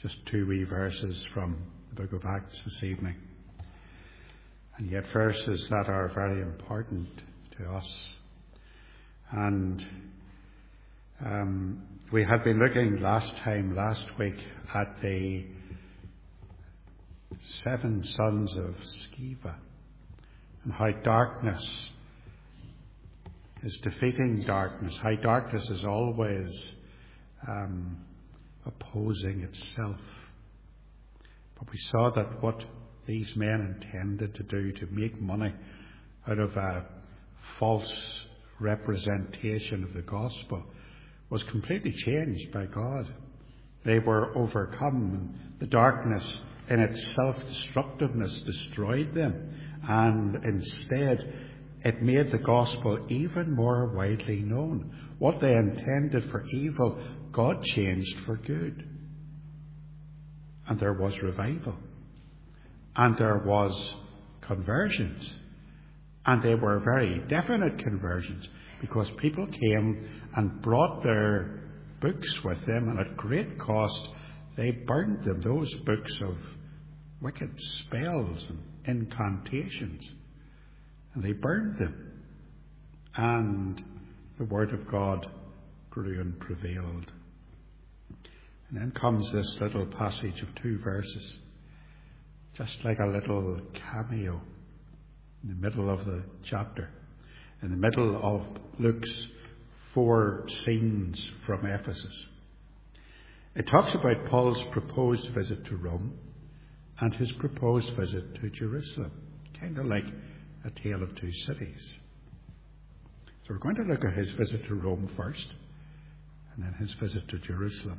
Just two wee verses from the book of Acts this evening. And yet verses that are very important to us. And we had been looking last week, at the 7 sons of Sceva, and how darkness is defeating darkness, how darkness is always opposing itself. But we saw that what these men intended to do, to make money out of a false representation of the gospel, was completely changed by God. They were overcome, and the darkness in its self-destructiveness destroyed them, and instead it made the gospel even more widely known. What they intended for evil, God changed for good. And there was revival. And there was conversions. And they were very definite conversions, because people came and brought their books with them, and at great cost they burned them, those books of wicked spells and incantations. And they burned them. And the word of God grew and prevailed. And then comes this little passage of 2 verses, just like a little cameo in the middle of the chapter, in the middle of Luke's 4 scenes from Ephesus. It talks about Paul's proposed visit to Rome and his proposed visit to Jerusalem, kind of like a tale of 2 cities. So we're going to look at his visit to Rome first, and then his visit to Jerusalem.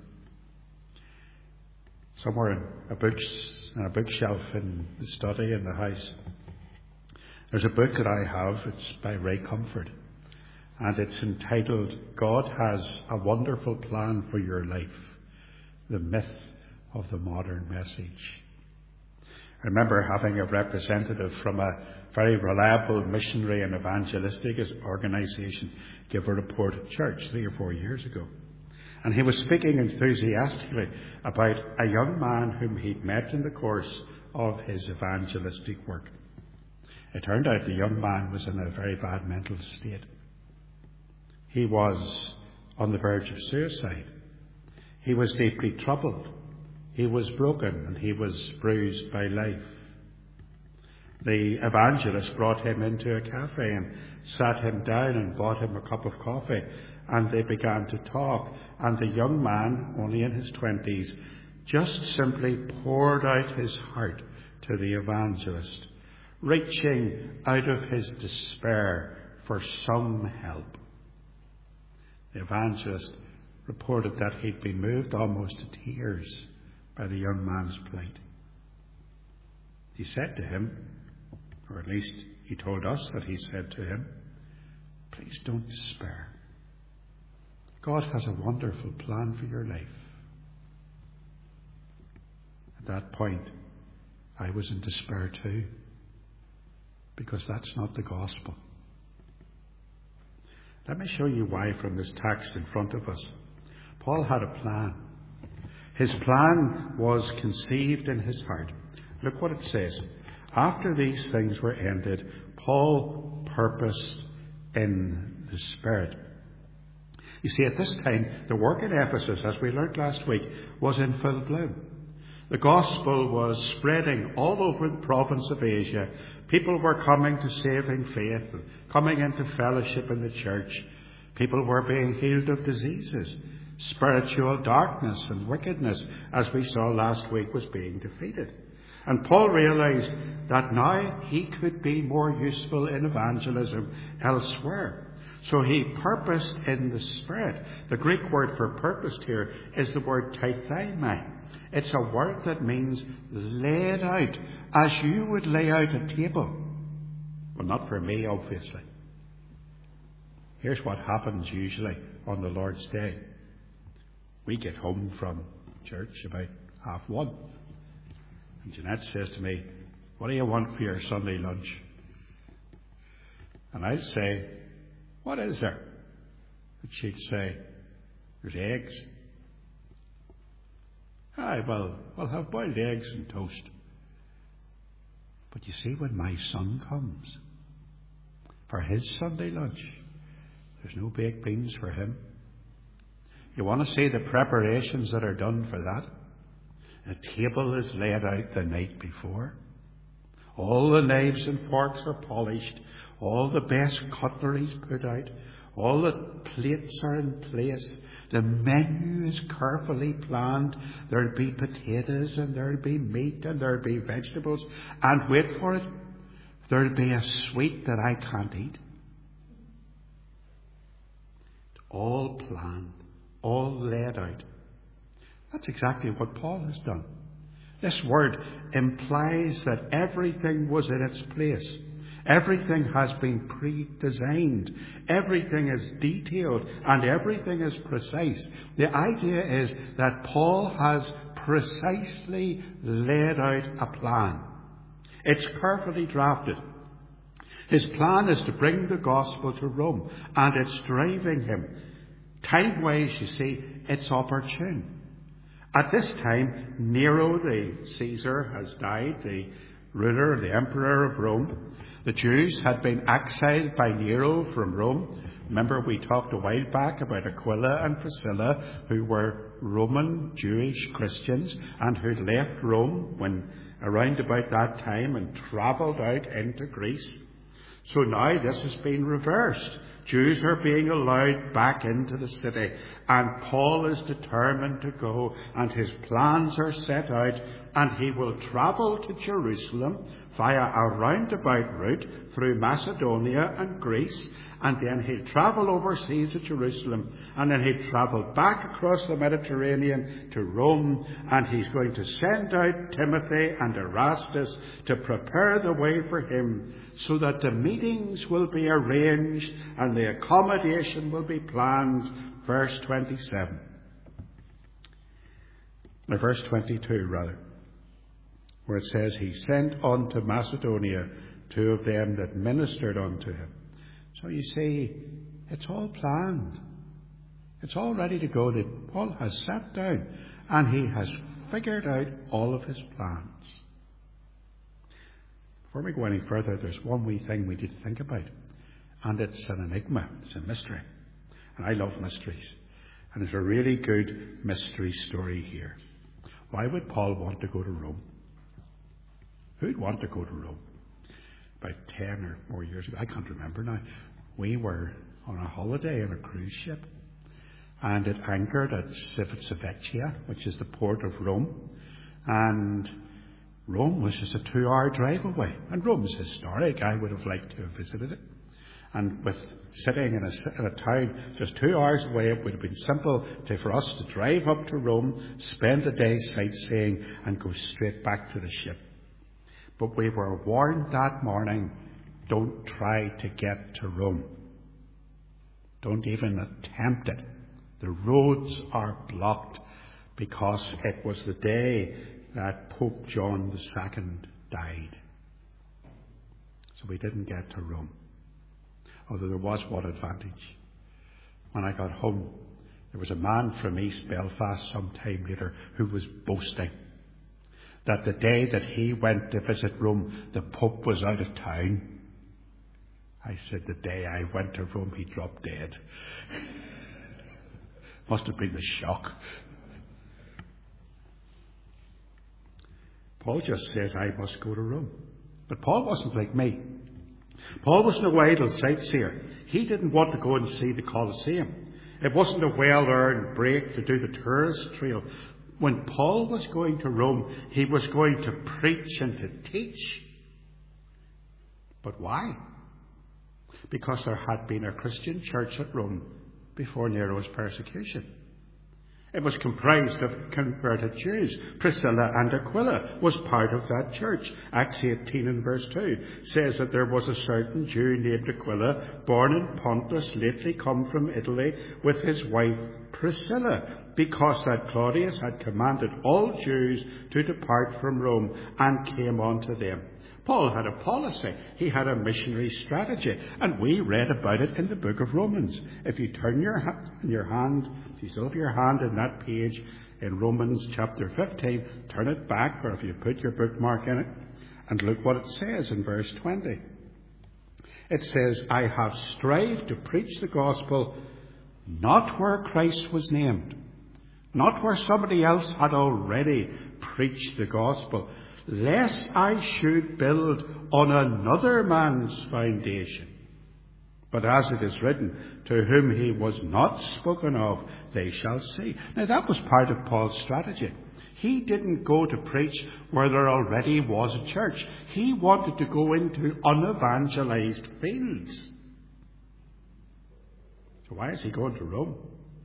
Somewhere in a bookshelf in the study in the house, there's a book that I have. It's by Ray Comfort, and it's entitled "God Has a Wonderful Plan for Your Life: The Myth of the Modern Message." I remember having a representative from a very reliable missionary and evangelistic organisation give a report at church 3 or 4 years ago. And he was speaking enthusiastically about a young man whom he'd met in the course of his evangelistic work. It turned out the young man was in a very bad mental state. He was on the verge of suicide. He was deeply troubled. He was broken, and he was bruised by life. The evangelist brought him into a cafe and sat him down and bought him a cup of coffee, and they began to talk. And the young man, only in his 20s, just simply poured out his heart to the evangelist, reaching out of his despair for some help. The evangelist reported that he'd been moved almost to tears by the young man's plight. He said to him, or at least he told us that he said to him, "Please don't despair. God has a wonderful plan for your life." At that point, I was in despair too, because that's not the gospel. Let me show you why from this text in front of us. Paul had a plan. His plan was conceived in his heart. Look what it says. After these things were ended, Paul purposed in the Spirit. You see, at this time, the work in Ephesus, as we learnt last week, was in full bloom. The gospel was spreading all over the province of Asia. People were coming to saving faith and coming into fellowship in the church. People were being healed of diseases. Spiritual darkness and wickedness, as we saw last week, was being defeated. And Paul realized that now he could be more useful in evangelism elsewhere. So he purposed in the Spirit. The Greek word for purposed here is the word tithemi. It's a word that means laid out, as you would lay out a table. Well, not for me, obviously. Here's what happens usually on the Lord's Day. We get home from church about 1:30. And Jeanette says to me, "What do you want for your Sunday lunch?" And I'd say, "What is there?" And she'd say, "There's eggs." we'll have boiled eggs and toast. But you see, when my son comes for his Sunday lunch, there's no baked beans for him. You want to see the preparations that are done for that? A table is laid out the night before. All the knives and forks are polished. All the best cutlery is put out. All the plates are in place. The menu is carefully planned. There'll be potatoes and there'll be meat and there'll be vegetables. And wait for it, there'll be a sweet that I can't eat. All planned, all laid out. That's exactly what Paul has done. This word implies that everything was in its place. Everything has been pre-designed. Everything is detailed and everything is precise. The idea is that Paul has precisely laid out a plan. It's carefully drafted. His plan is to bring the gospel to Rome, and it's driving him. Time-wise, you see, it's opportune. At this time, Nero, the Caesar, has died, the ruler, the emperor of Rome. The Jews had been exiled by Nero from Rome. Remember, we talked a while back about Aquila and Priscilla, who were Roman Jewish Christians and who left Rome when around about that time and travelled out into Greece. So now this has been reversed. Jews are being allowed back into the city, and Paul is determined to go, and his plans are set out, and he will travel to Jerusalem via a roundabout route through Macedonia and Greece, and then he'll travel overseas to Jerusalem, and then he'll travel back across the Mediterranean to Rome, and he's going to send out Timothy and Erastus to prepare the way for him, so that the meetings will be arranged and the accommodation will be planned. Verse 27. Or verse 22, rather, where it says, he sent unto Macedonia 2 of them that ministered unto him. So you see, it's all planned. It's all ready to go. That Paul has sat down and he has figured out all of his plans. Before we go any further, there's one wee thing we need to think about. And it's an enigma. It's a mystery. And I love mysteries. And there's a really good mystery story here. Why would Paul want to go to Rome? Who'd want to go to Rome? About 10 or more years ago, I can't remember now, we were on a holiday in a cruise ship, and it anchored at Civitavecchia, which is the port of Rome, and Rome was just a 2-hour drive away, and Rome's historic. I would have liked to have visited it, and with sitting in a town just 2 hours away, it would have been simple for us to drive up to Rome, spend the day sightseeing, and go straight back to the ship. But we were warned that morning, don't try to get to Rome. Don't even attempt it. The roads are blocked because it was the day that Pope John II died. So we didn't get to Rome. Although there was one advantage. When I got home, there was a man from East Belfast some time later who was boasting that the day that he went to visit Rome, the Pope was out of town. I said, the day I went to Rome, he dropped dead. Must have been the shock. Paul just says, I must go to Rome. But Paul wasn't like me. Paul wasn't a idle sightseer. He didn't want to go and see the Colosseum. It wasn't a well-earned break to do the tourist trail. When Paul was going to Rome, he was going to preach and to teach. But why? Because there had been a Christian church at Rome before Nero's persecution. It was comprised of converted Jews. Priscilla and Aquila was part of that church. Acts 18 and verse 2 says that there was a certain Jew named Aquila, born in Pontus, lately come from Italy, with his wife Priscilla, because that Claudius had commanded all Jews to depart from Rome, and came unto them. Paul had a policy. He had a missionary strategy. And we read about it in the book of Romans. If you turn your hand, if you still have your hand in that page in Romans chapter 15, turn it back, or if you put your bookmark in it, and look what it says in verse 20. It says, I have strived to preach the gospel not where Christ was named, not where somebody else had already preached the gospel, lest I should build on another man's foundation. But as it is written, to whom he was not spoken of, they shall see. Now that was part of Paul's strategy. He didn't go to preach where there already was a church. He wanted to go into unevangelized fields. So why is he going to Rome?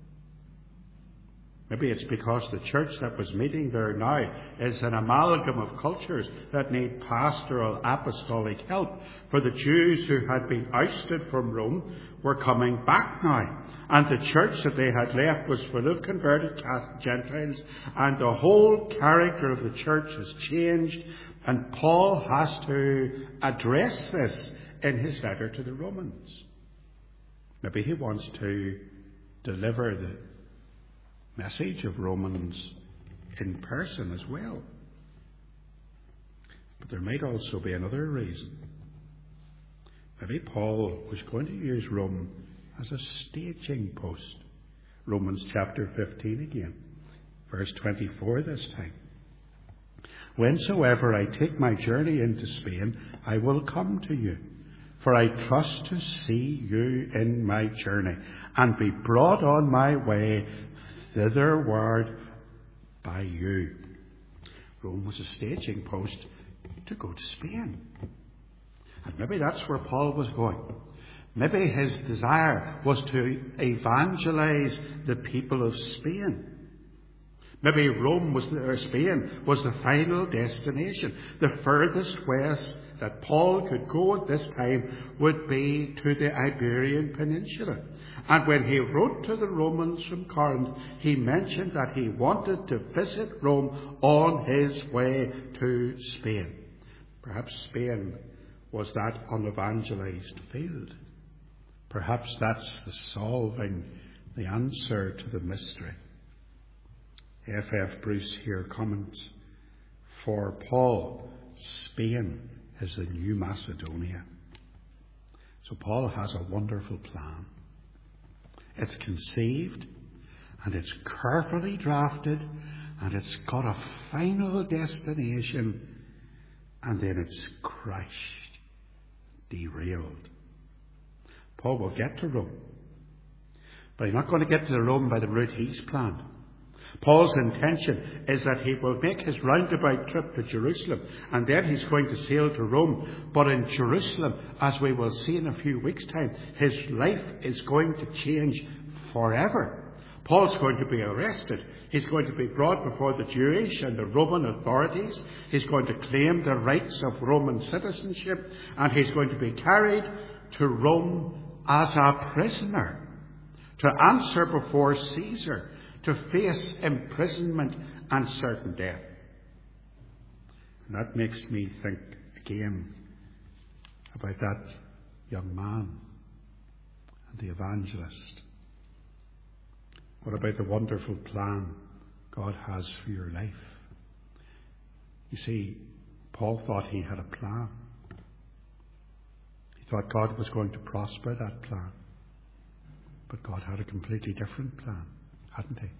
Maybe it's because the church that was meeting there now is an amalgam of cultures that need pastoral apostolic help. For the Jews who had been ousted from Rome were coming back now. And the church that they had left was full of converted Gentiles. And the whole character of the church has changed. And Paul has to address this in his letter to the Romans. Maybe he wants to deliver the message of Romans in person as well. But there might also be another reason. Maybe Paul was going to use Rome as a staging post. Romans chapter 15 again, verse 24 this time. Whensoever I take my journey into Spain, I will come to you. For I trust to see you in my journey, and be brought on my way thitherward by you. Rome was a staging post to go to Spain. And maybe that's where Paul was going. Maybe his desire was to evangelize the people of Spain. Maybe Spain was the final destination. The furthest west that Paul could go at this time would be to the Iberian Peninsula. And when he wrote to the Romans from Corinth, he mentioned that he wanted to visit Rome on his way to Spain. Perhaps Spain was that unevangelized field. Perhaps that's the answer to the mystery. F.F. Bruce here comments, for Paul, Spain is the new Macedonia. So Paul has a wonderful plan. It's conceived, and it's carefully drafted, and it's got a final destination, and then it's crashed, derailed. Paul will get to Rome, but he's not going to get to Rome by the route he's planned. Paul's intention is that he will make his roundabout trip to Jerusalem, and then he's going to sail to Rome. But in Jerusalem, as we will see in a few weeks' time, his life is going to change forever. Paul's going to be arrested. He's going to be brought before the Jewish and the Roman authorities. He's going to claim the rights of Roman citizenship, and he's going to be carried to Rome as a prisoner to answer before Caesar, to face imprisonment and certain death. And that makes me think again about that young man and the evangelist. What about the wonderful plan God has for your life? You see, Paul thought he had a plan. He thought God was going to prosper that plan. But God had a completely different plan, hadn't he?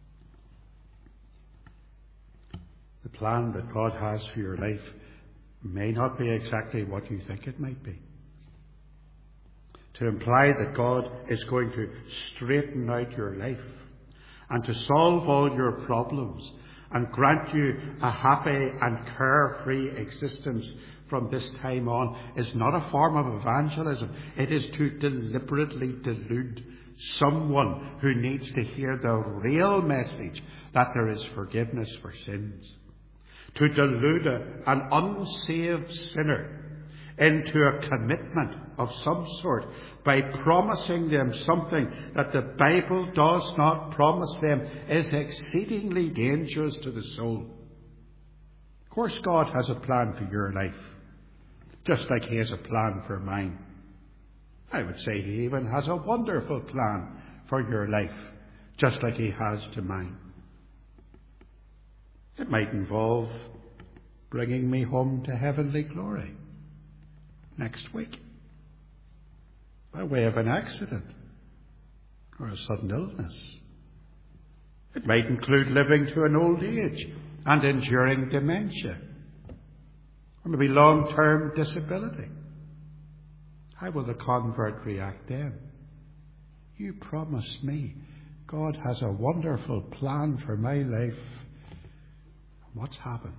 The plan that God has for your life may not be exactly what you think it might be. To imply that God is going to straighten out your life and to solve all your problems and grant you a happy and carefree existence from this time on is not a form of evangelism. It is to deliberately delude someone who needs to hear the real message that there is forgiveness for sins. To delude an unsaved sinner into a commitment of some sort by promising them something that the Bible does not promise them is exceedingly dangerous to the soul. Of course, God has a plan for your life. just like he has a plan for mine. I would say he even has a wonderful plan for your life, just like he has to mine. It might involve bringing me home to heavenly glory next week, by way of an accident or a sudden illness. It might include living to an old age and enduring dementia, or maybe long-term disability. How will the convert react then? You promised me God has a wonderful plan for my life. What's happened?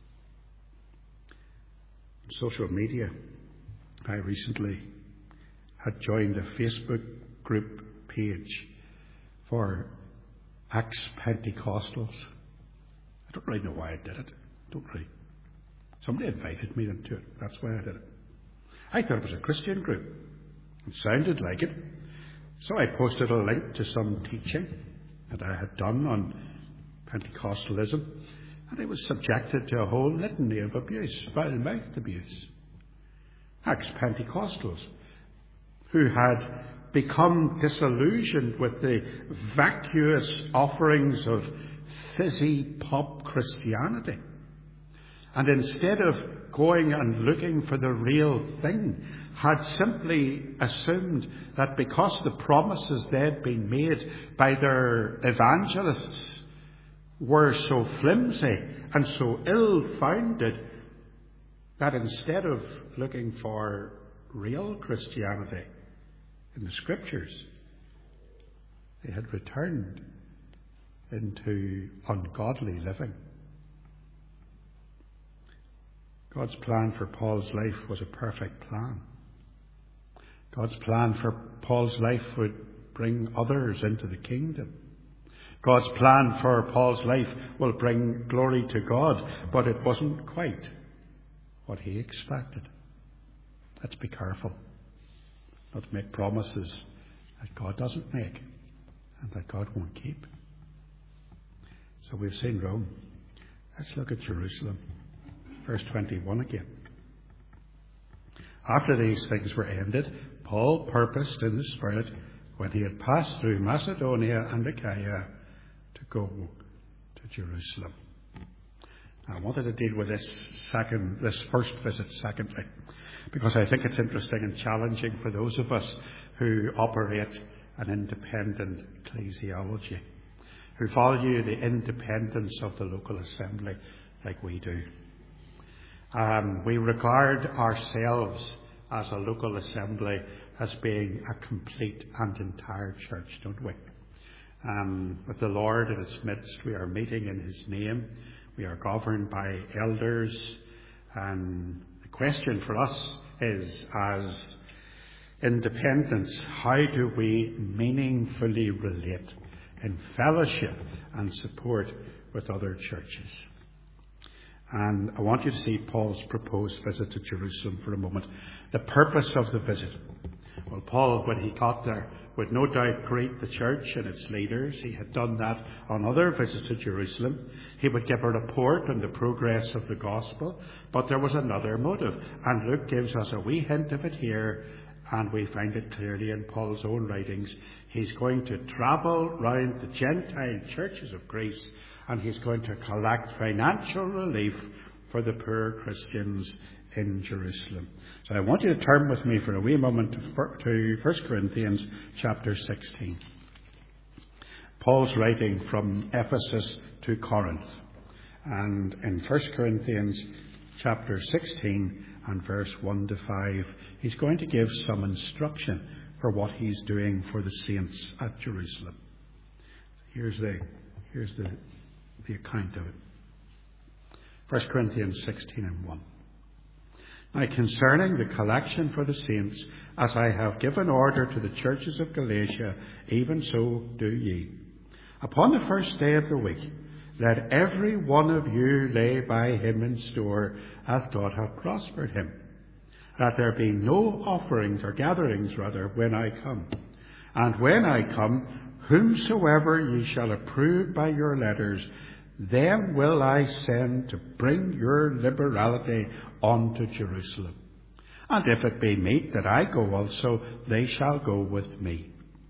On social media, I recently had joined a Facebook group page for ex-Pentecostals. I don't really know why I did it. Don't really. Somebody invited me into it. That's why I did it. I thought it was a Christian group. It sounded like it. So I posted a link to some teaching that I had done on Pentecostalism, and I was subjected to a whole litany of abuse, foul-mouthed abuse. Ex-Pentecostals who had become disillusioned with the vacuous offerings of fizzy pop Christianity, and instead of going and looking for the real thing, had simply assumed that because the promises they had been made by their evangelists were so flimsy and so ill-founded, that instead of looking for real Christianity in the Scriptures, they had returned into ungodly living. God's plan for Paul's life was a perfect plan. God's plan for Paul's life would bring others into the kingdom. God's plan for Paul's life will bring glory to God, but it wasn't quite what he expected. Let's be careful not to make promises that God doesn't make and that God won't keep. So we've seen Rome. Let's look at Jerusalem. Verse 21 again. After these things were ended, Paul purposed in the Spirit, when he had passed through Macedonia and Achaia, to go to Jerusalem. I wanted to deal with this first visit secondly, because I think it's interesting and challenging for those of us who operate an independent ecclesiology, who value the independence of the local assembly like we do. We regard ourselves as a local assembly as being a complete and entire church, don't we? With the Lord in its midst, we are meeting in His name. We are governed by elders. And the question for us is, as independents, how do we meaningfully relate in fellowship and support with other churches? And I want you to see Paul's proposed visit to Jerusalem for a moment. The purpose of the visit. Well, Paul, when he got there, would no doubt greet the church and its leaders. He had done that on other visits to Jerusalem. He would give a report on the progress of the gospel. But there was another motive. And Luke gives us a wee hint of it here, and we find it clearly in Paul's own writings. He's going to travel round the Gentile churches of Greece, and he's going to collect financial relief for the poor Christians in Jerusalem. So I want you to turn with me for a wee moment to 1 Corinthians chapter 16. Paul's writing from Ephesus to Corinth. And in 1 Corinthians chapter 16 and verse 1 to 5, he's going to give some instruction for what he's doing for the saints at Jerusalem. Here's the account of it. 1 Corinthians 16 and 1. Now concerning the collection for the saints, as I have given order to the churches of Galatia, even so do ye. Upon the first day of the week, let every one of you lay by him in store, as God hath prospered him, that there be no offerings or gatherings, rather, when I come. And when I come, whomsoever ye shall approve by your letters, them will I send to bring your liberality unto Jerusalem. And if it be meet that I go also, they shall go with me.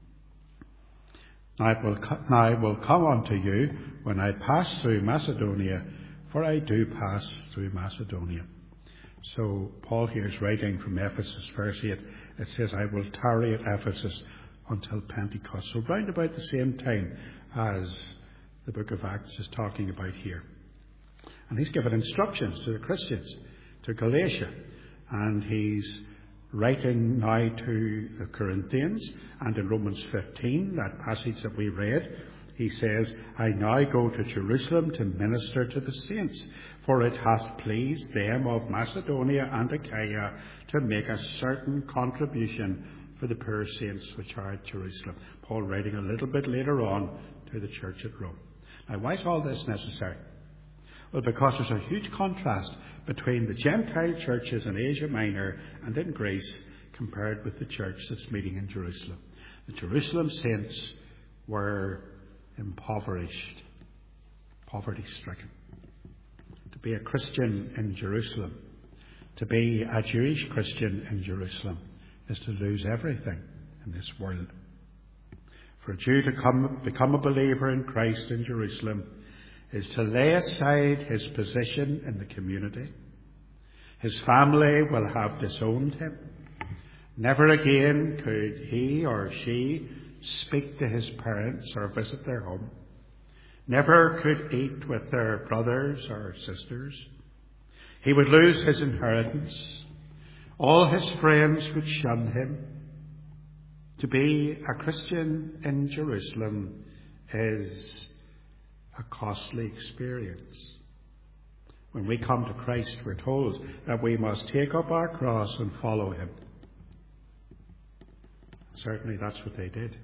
Now I will come unto you when I pass through Macedonia, for I do pass through Macedonia. So Paul here is writing from Ephesus, verse 8. It says, I will tarry at Ephesus until Pentecost. So round about the same time as the book of Acts is talking about here. And he's given instructions to the Christians, to Galatia. And he's writing now to the Corinthians. And in Romans 15, that passage that we read, he says, I now go to Jerusalem to minister to the saints, for it hath pleased them of Macedonia and Achaia to make a certain contribution for the poor saints which are at Jerusalem. Paul writing a little bit later on to the church at Rome. Now, why is all this necessary? Well, because there's a huge contrast between the Gentile churches in Asia Minor and in Greece compared with the church that's meeting in Jerusalem. The Jerusalem saints were impoverished, poverty-stricken. To be a Christian in Jerusalem, to be a Jewish Christian in Jerusalem, is to lose everything in this world. For a Jew to become a believer in Christ in Jerusalem is to lay aside his position in the community. His family will have disowned him. Never again could he or she speak to his parents or visit their home. Never could eat with their brothers or sisters. He would lose his inheritance. All his friends would shun him. To be a Christian in Jerusalem is a costly experience. When we come to Christ, we're told that we must take up our cross and follow him. Certainly that's what they did.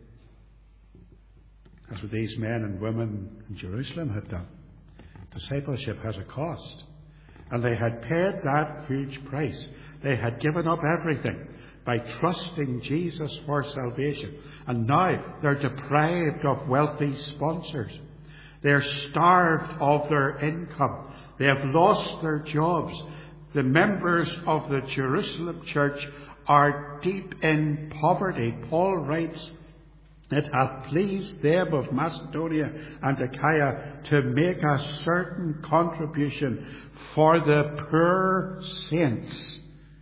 That's what these men and women in Jerusalem had done. Discipleship has a cost. And they had paid that huge price. They had given up everything by trusting Jesus for salvation. And now they're deprived of wealthy sponsors. They're starved of their income. They have lost their jobs. The members of the Jerusalem church are deep in poverty. Paul writes, it hath pleased them of Macedonia and Achaia to make a certain contribution for the poor saints.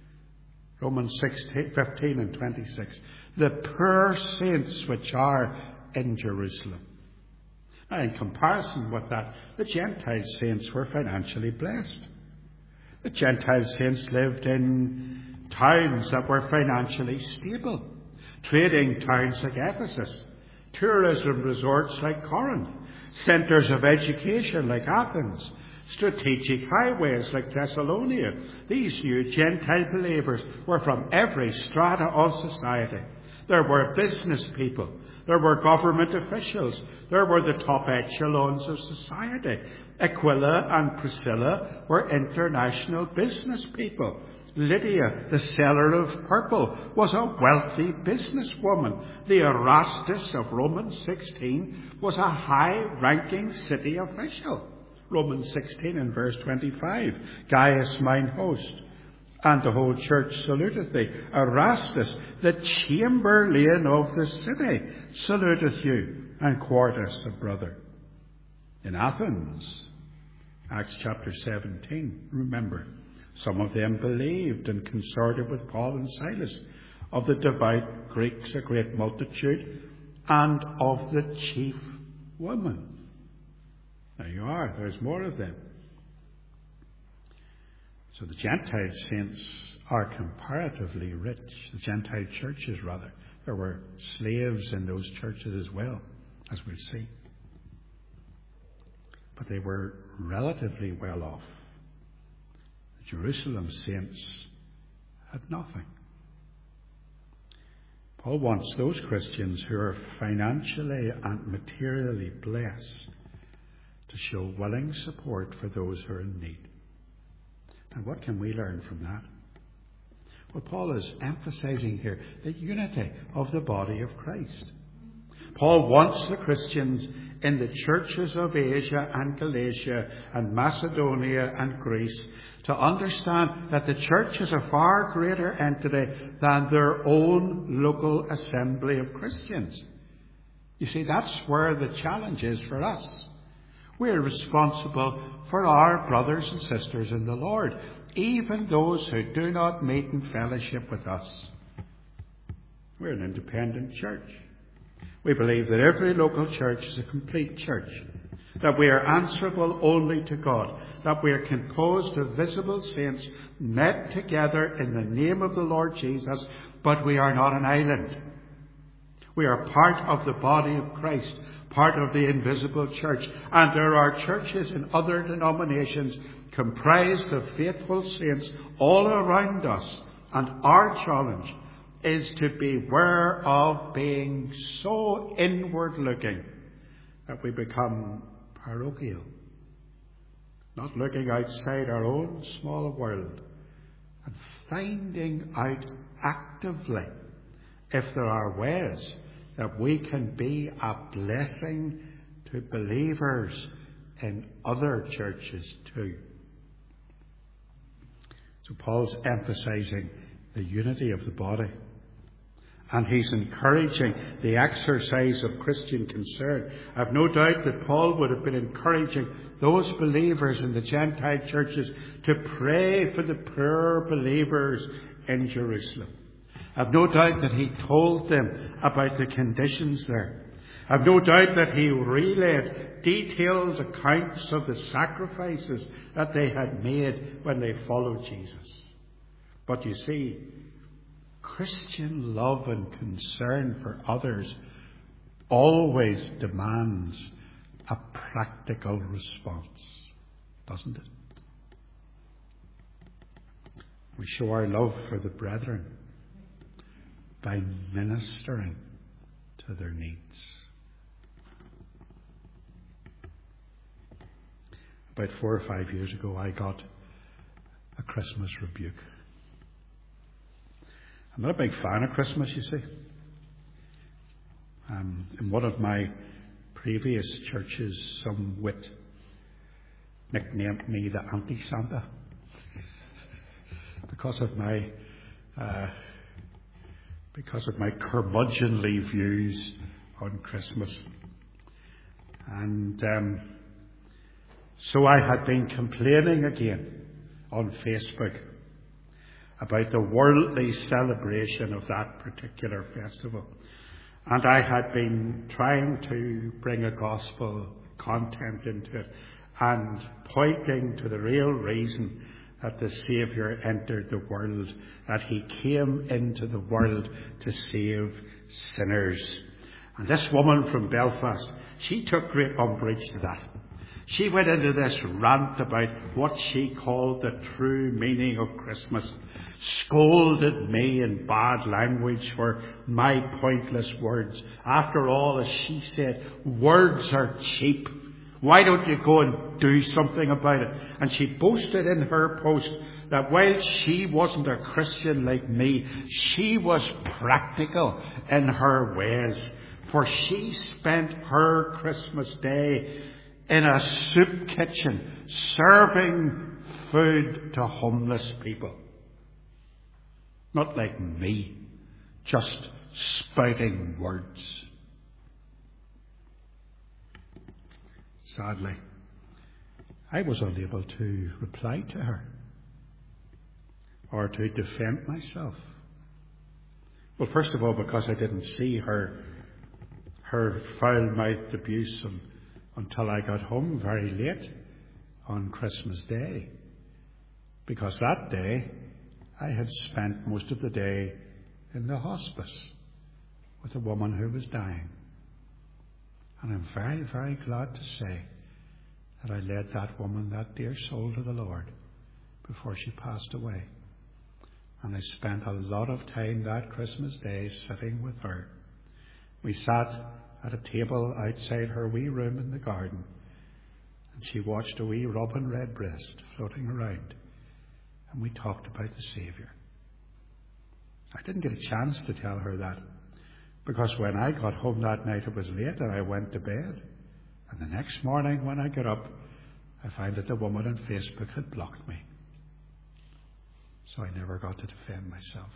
Romans 6:15 and 26. The poor saints which are in Jerusalem. Now, in comparison with that, the Gentile saints were financially blessed. The Gentile saints lived in towns that were financially stable. Trading towns like Ephesus, tourism resorts like Corinth, centres of education like Athens, strategic highways like Thessalonica. These new Gentile believers were from every strata of society. There were business people, there were government officials, there were the top echelons of society. Aquila and Priscilla were international business people. Lydia, the seller of purple, was a wealthy businesswoman. The Erastus of Romans 16 was a high-ranking city official. Romans 16 and verse 25. Gaius mine host, and the whole church saluteth thee. Erastus, the chamberlain of the city, saluteth you, and Quartus, a brother. In Athens, Acts chapter 17, remember, some of them believed and consorted with Paul and Silas. Of the devout Greeks, a great multitude, and of the chief women. There you are, there's more of them. So the Gentile saints are comparatively rich. The Gentile churches, rather. There were slaves in those churches as well, as we'll see. But they were relatively well off. The Jerusalem saints had nothing. Paul wants those Christians who are financially and materially blessed to show willing support for those who are in need. And what can we learn from that? Well, Paul is emphasizing here the unity of the body of Christ. Paul wants the Christians in the churches of Asia and Galatia and Macedonia and Greece to understand that the church is a far greater entity than their own local assembly of Christians. You see, that's where the challenge is for us. We're responsible for our brothers and sisters in the Lord, even those who do not meet in fellowship with us. We're an independent church. We believe that every local church is a complete church, that we are answerable only to God, that we are composed of visible saints met together in the name of the Lord Jesus, but we are not an island. We are part of the body of Christ, part of the invisible church, and there are churches in other denominations comprised of faithful saints all around us, and our challenge is to beware of being so inward looking that we become parochial, not looking outside our own small world and finding out actively if there are ways that we can be a blessing to believers in other churches too. So Paul's emphasizing the unity of the body. And he's encouraging the exercise of Christian concern. I've no doubt that Paul would have been encouraging those believers in the Gentile churches to pray for the poor believers in Jerusalem. I've no doubt that he told them about the conditions there. I've no doubt that he relayed detailed accounts of the sacrifices that they had made when they followed Jesus. But you see, Christian love and concern for others always demands a practical response, doesn't it? We show our love for the brethren by ministering to their needs. About 4 or 5 years ago, I got a Christmas rebuke. I'm not a big fan of Christmas, you see. In one of my previous churches, some wit nicknamed me the Anti-Santa because of my curmudgeonly views on Christmas. And so I had been complaining again on Facebook about the worldly celebration of that particular festival. And I had been trying to bring a gospel content into it and pointing to the real reason that the Saviour entered the world, that he came into the world to save sinners. And this woman from Belfast, she took great umbrage to that. She went into this rant about what she called the true meaning of Christmas, scolded me in bad language for my pointless words. After all, as she said, words are cheap. Why don't you go and do something about it? And she boasted in her post that while she wasn't a Christian like me, she was practical in her ways. For she spent her Christmas day in a soup kitchen, serving food to homeless people. Not like me, just spouting words. Sadly, I was unable to reply to her or to defend myself. Well, first of all, because I didn't see her foul-mouthed abuse until I got home very late on Christmas Day. Because that day, I had spent most of the day in the hospice with a woman who was dying. And I'm very, very glad to say that I led that woman, that dear soul, to the Lord before she passed away. And I spent a lot of time that Christmas Day sitting with her. We sat at a table outside her wee room in the garden, and she watched a wee robin redbreast floating around, and we talked about the Saviour. I didn't get a chance to tell her that, because when I got home that night it was late and I went to bed. And the next morning when I get up, I find that the woman on Facebook had blocked me. So I never got to defend myself.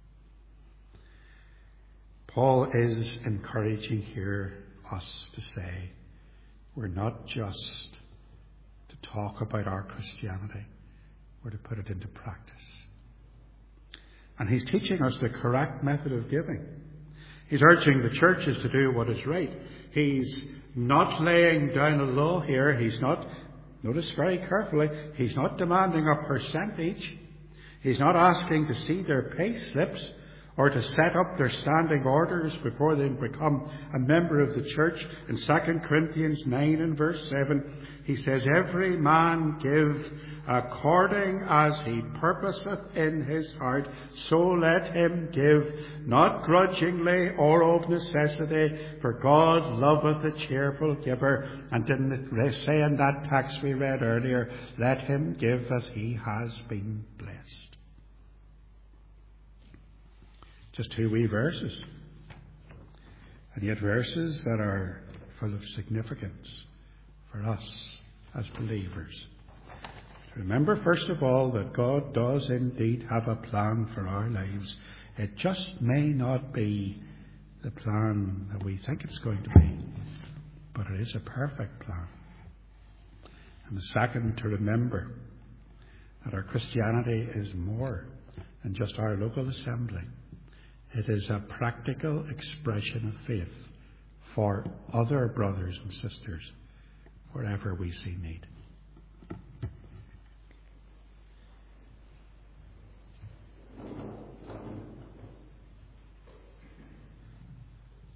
Paul is encouraging here us to say we're not just to talk about our Christianity, we're to put it into practice. And he's teaching us the correct method of giving. He's urging the churches to do what is right. He's not laying down a law here. He's not, notice very carefully, he's not demanding a percentage. He's not asking to see their pay slips or to set up their standing orders before they become a member of the church. In 2 Corinthians 9 and verse 7, he says, every man give according as he purposeth in his heart, so let him give, not grudgingly or of necessity, for God loveth a cheerful giver. And didn't they say in that text we read earlier, let him give as he has been blessed. Just 2 wee verses, and yet verses that are full of significance for us as believers. Remember, first of all, that God does indeed have a plan for our lives. It just may not be the plan that we think it's going to be, but it is a perfect plan. And the second, to remember that our Christianity is more than just our local assembly. It is a practical expression of faith for other brothers and sisters wherever we see need.